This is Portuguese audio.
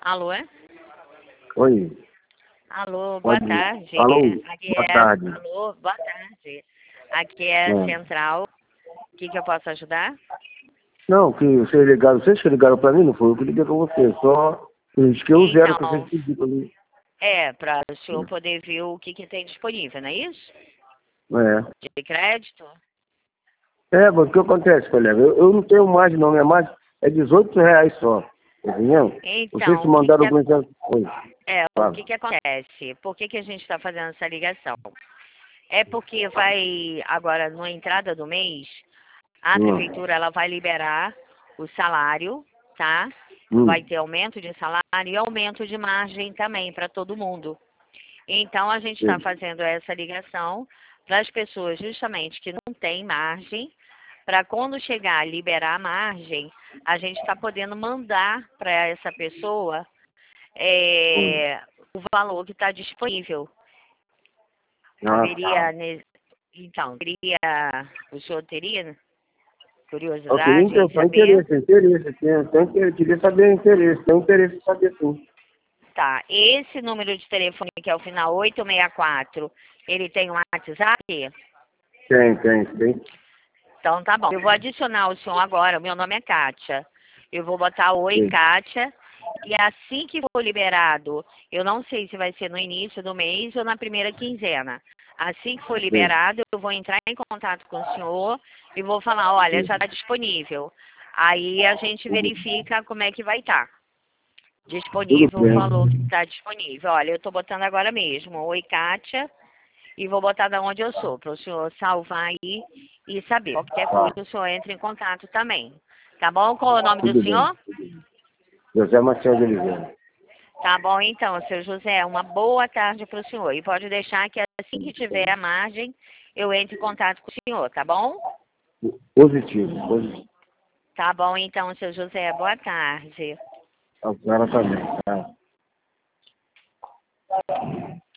Alô? Oi, Alô, boa pode. tarde. Alô, Aqui boa é. tarde. Alô, boa tarde. Aqui é a É. Central. O que eu posso ajudar? Não, que vocês que ligaram para mim, não foi eu que liguei para você, só eu risquei o zero que vocês Então, pediram para mim. para o senhor poder ver o que tem disponível, não é isso? É. De crédito? Mas o que acontece, colega? Eu não tenho mais, não, minha mais é R$ 18 só, entendeu? Vocês Então, que mandaram o mensagem. Oi, o fala. que acontece? Por que a gente está fazendo essa ligação? É porque vai, agora, na entrada do mês, a Hum, prefeitura ela vai liberar o salário, tá? Vai hum, ter aumento de salário e aumento de margem também para todo mundo. Então, a gente está sim. fazendo essa ligação para as pessoas justamente que não têm margem, para quando chegar a liberar a margem, a gente está podendo mandar para essa pessoa Oi. o valor que está disponível. Ah, tá. Teria, então, o senhor teria Eu teria curiosidade em saber? interesse, queria saber interesse, tenho interesse em saber sim. Tá, esse número de telefone que é o final 864, ele tem um WhatsApp? Tem. Então tá bom. Eu vou adicionar o senhor agora. Meu nome é Kátia. Eu vou botar oi, Sim. Kátia. E assim que for liberado, eu não sei se vai ser no início do mês ou na primeira quinzena. Assim que for Sim. liberado, eu vou entrar em contato com o senhor e vou falar, olha, Sim. já está disponível. Aí a gente Tudo, verifica como é que vai estar. tudo Disponível, falou que bem. está disponível. Olha, eu estou botando agora mesmo. Oi, Kátia. E vou botar de onde eu sou, para o senhor salvar aí e saber. Qualquer coisa, Tá, o senhor entra em contato também. Tá bom? Qual é o nome do tudo bem. senhor? José Marcelo de Oliveira. Tá bom, então, seu José. Uma boa tarde para o senhor. E pode deixar que assim que tiver a margem, eu entre em contato com o senhor, tá bom? Positivo. Tá bom, então, seu José. Boa tarde. A senhora também, tá?